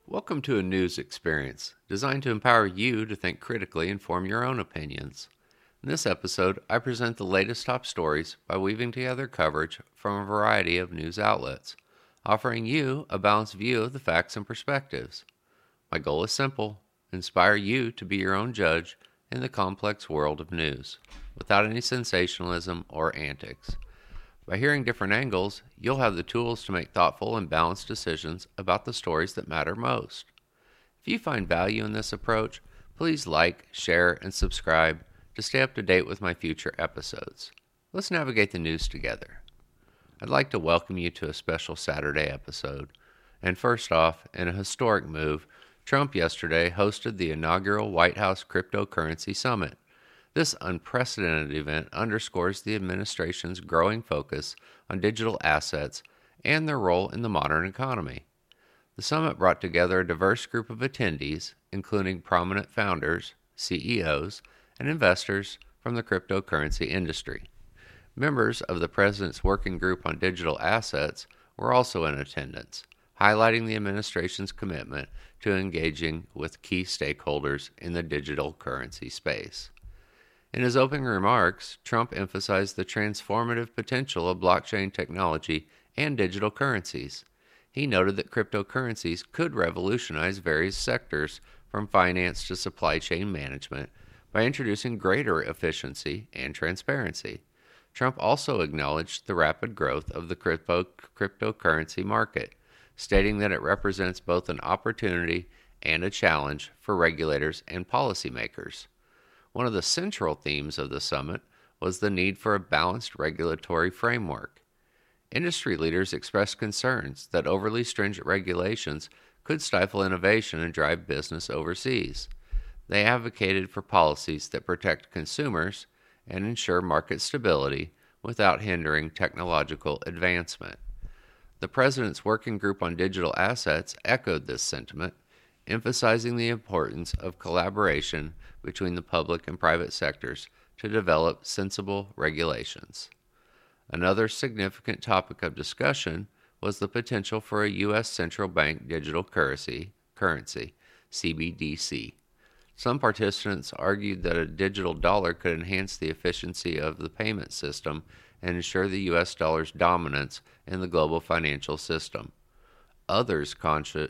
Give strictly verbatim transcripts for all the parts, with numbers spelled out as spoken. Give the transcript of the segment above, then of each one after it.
Welcome to a news experience designed to empower you to think critically and form your own opinions. In this episode, I present the latest top stories by weaving together coverage from a variety of news outlets, offering you a balanced view of the facts and perspectives. My goal is simple: inspire you to be your own judge in the complex world of news, without any sensationalism or antics. By hearing different angles, you'll have the tools to make thoughtful and balanced decisions about the stories that matter most. If you find value in this approach, please like, share, and subscribe to stay up to date with my future episodes. Let's navigate the news together. I'd like to welcome you to a special Saturday episode. And first off, in a historic move, Trump yesterday hosted the inaugural White House Cryptocurrency Summit. This unprecedented event underscores the administration's growing focus on digital assets and their role in the modern economy. The summit brought together a diverse group of attendees, including prominent founders, C E Os, and investors from the cryptocurrency industry. Members of the President's Working Group on Digital Assets were also in attendance, highlighting the administration's commitment to engaging with key stakeholders in the digital currency space. In his opening remarks, Trump emphasized the transformative potential of blockchain technology and digital currencies. He noted that cryptocurrencies could revolutionize various sectors from finance to supply chain management by introducing greater efficiency and transparency. Trump also acknowledged the rapid growth of the crypto- cryptocurrency market, stating that it represents both an opportunity and a challenge for regulators and policymakers. One of the central themes of the summit was the need for a balanced regulatory framework. Industry leaders expressed concerns that overly stringent regulations could stifle innovation and drive business overseas. They advocated for policies that protect consumers and ensure market stability without hindering technological advancement. The President's Working Group on Digital Assets echoed this sentiment, emphasizing the importance of collaboration between the public and private sectors to develop sensible regulations. Another significant topic of discussion was the potential for a U S central bank digital currency, currency, C B D C. Some participants argued that a digital dollar could enhance the efficiency of the payment system and ensure the U S dollar's dominance in the global financial system. Others cautioned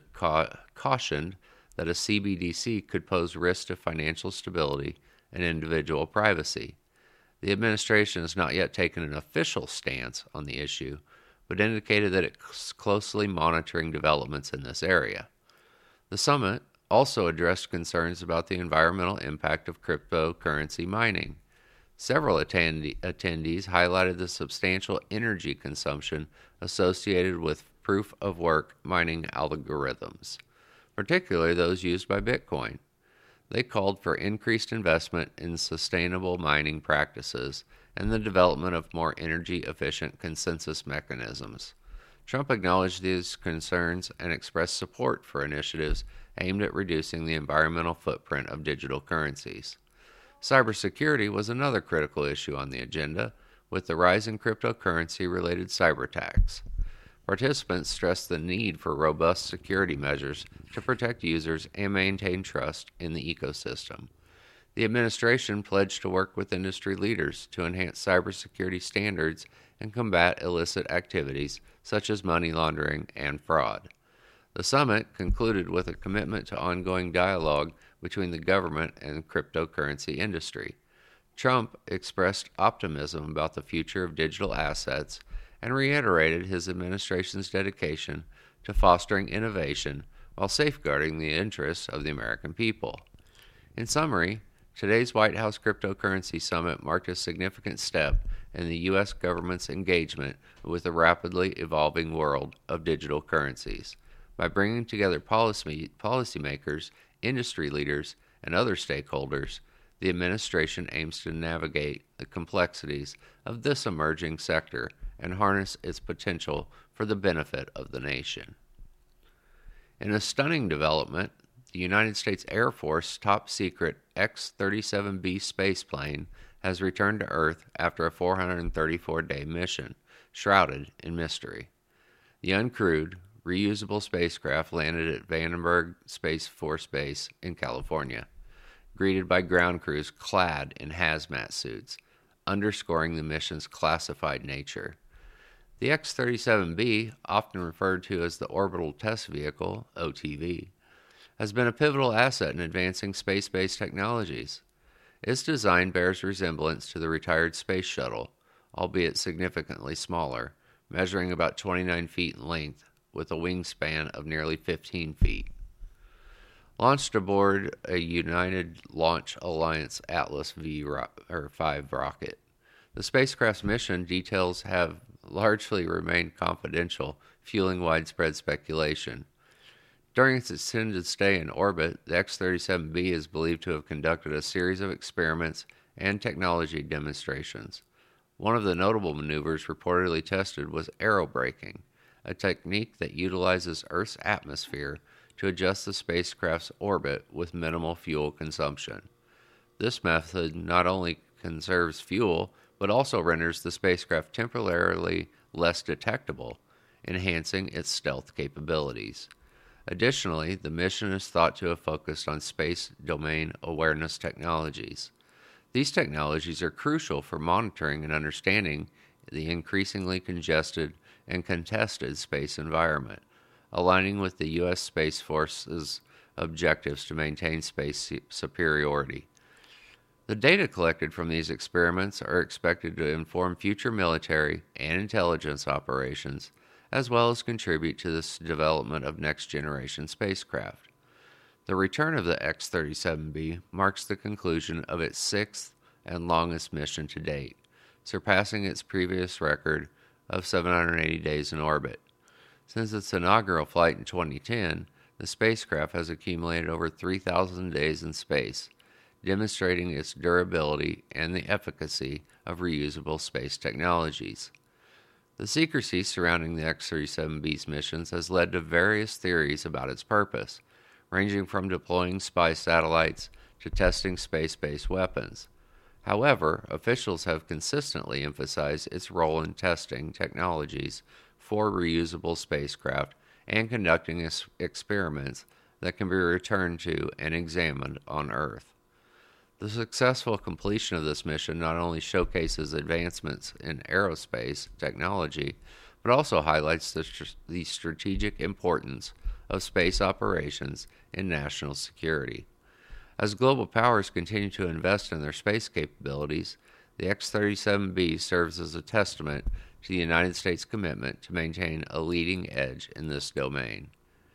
that a C B D C could pose risks to financial stability and individual privacy. The administration has not yet taken an official stance on the issue, but indicated that it's closely monitoring developments in this area. The summit also addressed concerns about the environmental impact of cryptocurrency mining. Several attend- attendees highlighted the substantial energy consumption associated with proof-of-work mining algorithms, particularly those used by Bitcoin. They called for increased investment in sustainable mining practices and the development of more energy-efficient consensus mechanisms. Trump acknowledged these concerns and expressed support for initiatives aimed at reducing the environmental footprint of digital currencies. Cybersecurity was another critical issue on the agenda, with the rise in cryptocurrency-related cyber attacks. Participants stressed the need for robust security measures to protect users and maintain trust in the ecosystem. The administration pledged to work with industry leaders to enhance cybersecurity standards and combat illicit activities such as money laundering and fraud. The summit concluded with a commitment to ongoing dialogue between the government and the cryptocurrency industry. Trump expressed optimism about the future of digital assets and reiterated his administration's dedication to fostering innovation while safeguarding the interests of the American people. In summary, today's White House Cryptocurrency Summit marked a significant step in the U S government's engagement with the rapidly evolving world of digital currencies. By bringing together policy, policymakers, industry leaders, and other stakeholders, the administration aims to navigate the complexities of this emerging sector and harness its potential for the benefit of the nation. In a stunning development, the United States Air Force top-secret X thirty-seven B spaceplane has returned to Earth after a four hundred thirty-four day mission, shrouded in mystery. The uncrewed, reusable spacecraft landed at Vandenberg Space Force Base in California, greeted by ground crews clad in hazmat suits, underscoring the mission's classified nature. The X thirty-seven B, often referred to as the Orbital Test Vehicle, O T V, has been a pivotal asset in advancing space-based technologies. Its design bears resemblance to the retired Space Shuttle, albeit significantly smaller, measuring about twenty-nine feet in length, with a wingspan of nearly fifteen feet. Launched aboard a United Launch Alliance Atlas V ro- or five rocket, the spacecraft's mission details have largely remained confidential, fueling widespread speculation. During its extended stay in orbit, the X thirty-seven B is believed to have conducted a series of experiments and technology demonstrations. One of the notable maneuvers reportedly tested was aerobraking, a technique that utilizes Earth's atmosphere to adjust the spacecraft's orbit with minimal fuel consumption. This method not only conserves fuel, but also renders the spacecraft temporarily less detectable, enhancing its stealth capabilities. Additionally, the mission is thought to have focused on space domain awareness technologies. These technologies are crucial for monitoring and understanding the increasingly congested and contested space environment, aligning with the U S Space Force's objectives to maintain space superiority. The data collected from these experiments are expected to inform future military and intelligence operations, as well as contribute to the development of next-generation spacecraft. The return of the X thirty-seven B marks the conclusion of its sixth and longest mission to date, surpassing its previous record of seven hundred eighty days in orbit. Since its inaugural flight in twenty ten, the spacecraft has accumulated over three thousand days in space, demonstrating its durability and the efficacy of reusable space technologies. The secrecy surrounding the X thirty-seven B's missions has led to various theories about its purpose, ranging from deploying spy satellites to testing space-based weapons. However, officials have consistently emphasized its role in testing technologies for reusable spacecraft and conducting experiments that can be returned to and examined on Earth. The successful completion of this mission not only showcases advancements in aerospace technology, but also highlights the, tr- the strategic importance of space operations in national security. As global powers continue to invest in their space capabilities, the X thirty-seven B serves as a testament to the United States' commitment to maintain a leading edge in this domain.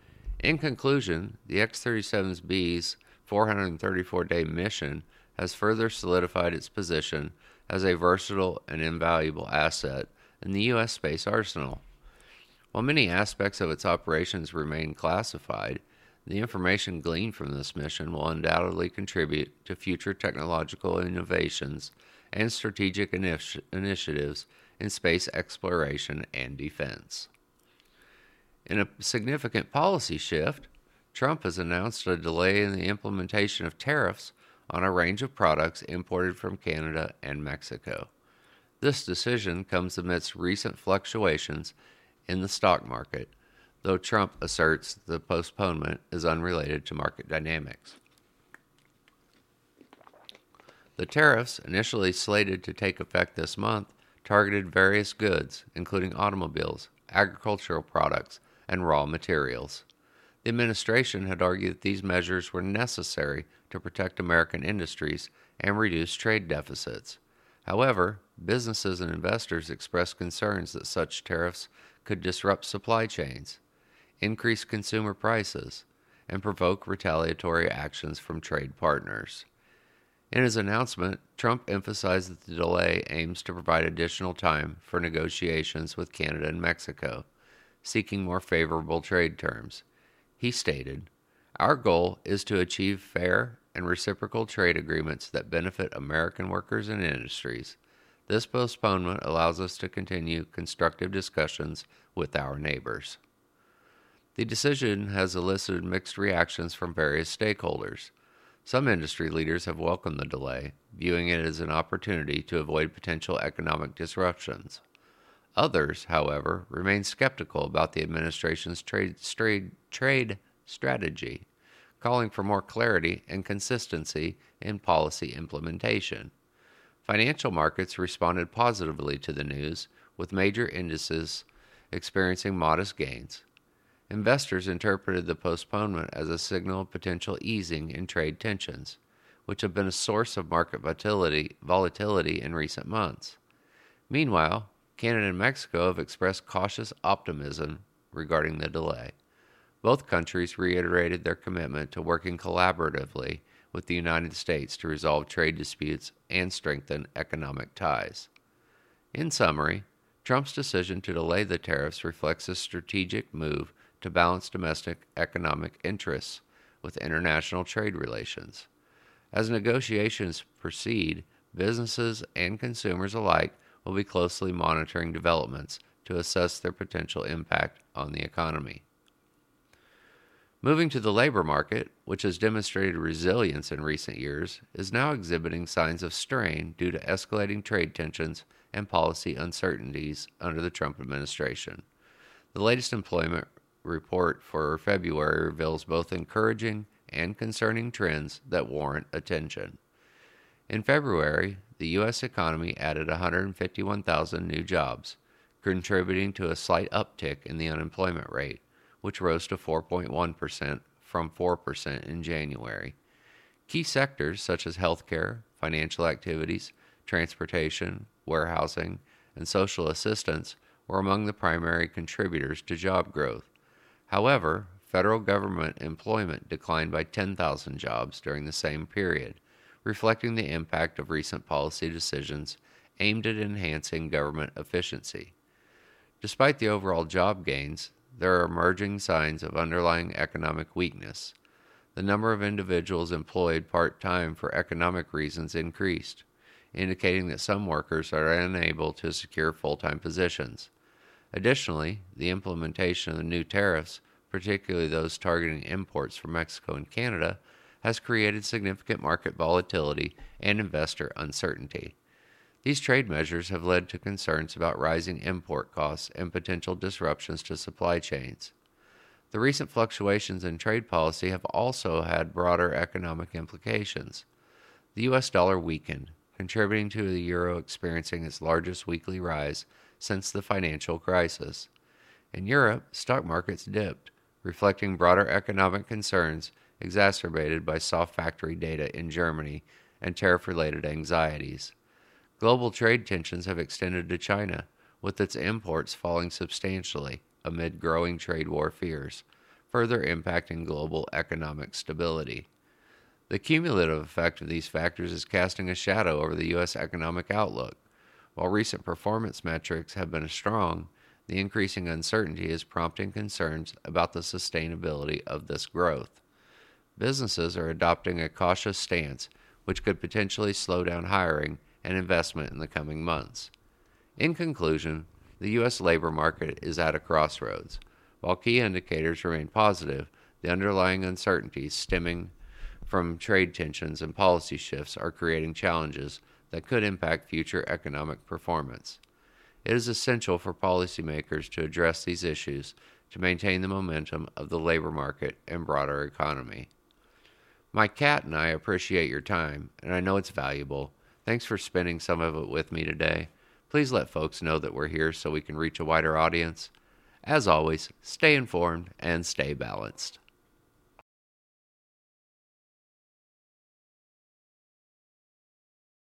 In conclusion, the X thirty-seven B's four hundred thirty-four day mission has further solidified its position as a versatile and invaluable asset in the U S space arsenal. While many aspects of its operations remain classified, the information gleaned from this mission will undoubtedly contribute to future technological innovations and strategic initi- initiatives in space exploration and defense. In a significant policy shift, Trump has announced a delay in the implementation of tariffs on a range of products imported from Canada and Mexico. This decision comes amidst recent fluctuations in the stock market, though Trump asserts the postponement is unrelated to market dynamics. The tariffs, initially slated to take effect this month, targeted various goods, including automobiles, agricultural products, and raw materials. The administration had argued that these measures were necessary to protect American industries and reduce trade deficits. However, businesses and investors expressed concerns that such tariffs could disrupt supply chains, increase consumer prices, and provoke retaliatory actions from trade partners. In his announcement, Trump emphasized that the delay aims to provide additional time for negotiations with Canada and Mexico, seeking more favorable trade terms. He stated, "Our goal is to achieve fair and reciprocal trade agreements that benefit American workers and industries. This postponement allows us to continue constructive discussions with our neighbors." The decision has elicited mixed reactions from various stakeholders. Some industry leaders have welcomed the delay, viewing it as an opportunity to avoid potential economic disruptions. Others, however, remain skeptical about the administration's trade, trade, trade strategy, calling for more clarity and consistency in policy implementation. Financial markets responded positively to the news, with major indices experiencing modest gains. Investors interpreted the postponement as a signal of potential easing in trade tensions, which have been a source of market volatility, volatility in recent months. Meanwhile, Canada and Mexico have expressed cautious optimism regarding the delay. Both countries reiterated their commitment to working collaboratively with the United States to resolve trade disputes and strengthen economic ties. In summary, Trump's decision to delay the tariffs reflects a strategic move to balance domestic economic interests with international trade relations. As negotiations proceed, businesses and consumers alike will be closely monitoring developments to assess their potential impact on the economy. Moving to the labor market, which has demonstrated resilience in recent years, is now exhibiting signs of strain due to escalating trade tensions and policy uncertainties under the Trump administration. The latest employment report for February reveals both encouraging and concerning trends that warrant attention. In February, the U S economy added one hundred fifty-one thousand new jobs, contributing to a slight uptick in the unemployment rate, which rose to four point one percent from four percent in January. Key sectors such as healthcare, financial activities, transportation, warehousing, and social assistance were among the primary contributors to job growth. However, federal government employment declined by ten thousand jobs during the same period, reflecting the impact of recent policy decisions aimed at enhancing government efficiency. Despite the overall job gains, there are emerging signs of underlying economic weakness. The number of individuals employed part-time for economic reasons increased, indicating that some workers are unable to secure full-time positions. Additionally, the implementation of the new tariffs, particularly those targeting imports from Mexico and Canada, has created significant market volatility and investor uncertainty. These trade measures have led to concerns about rising import costs and potential disruptions to supply chains. The recent fluctuations in trade policy have also had broader economic implications. The U S dollar weakened, contributing to the euro experiencing its largest weekly rise since the financial crisis. In Europe, stock markets dipped, reflecting broader economic concerns exacerbated by soft factory data in Germany and tariff-related anxieties. Global trade tensions have extended to China, with its imports falling substantially amid growing trade war fears, further impacting global economic stability. The cumulative effect of these factors is casting a shadow over the U S economic outlook. While recent performance metrics have been strong, the increasing uncertainty is prompting concerns about the sustainability of this growth. Businesses are adopting a cautious stance, which could potentially slow down hiring and investment in the coming months. In conclusion, the U S labor market is at a crossroads. While key indicators remain positive, the underlying uncertainties stemming from trade tensions and policy shifts are creating challenges that could impact future economic performance. It is essential for policymakers to address these issues to maintain the momentum of the labor market and broader economy. My cat and I appreciate your time, and I know it's valuable. Thanks for spending some of it with me today. Please let folks know that we're here so we can reach a wider audience. As always, stay informed and stay balanced.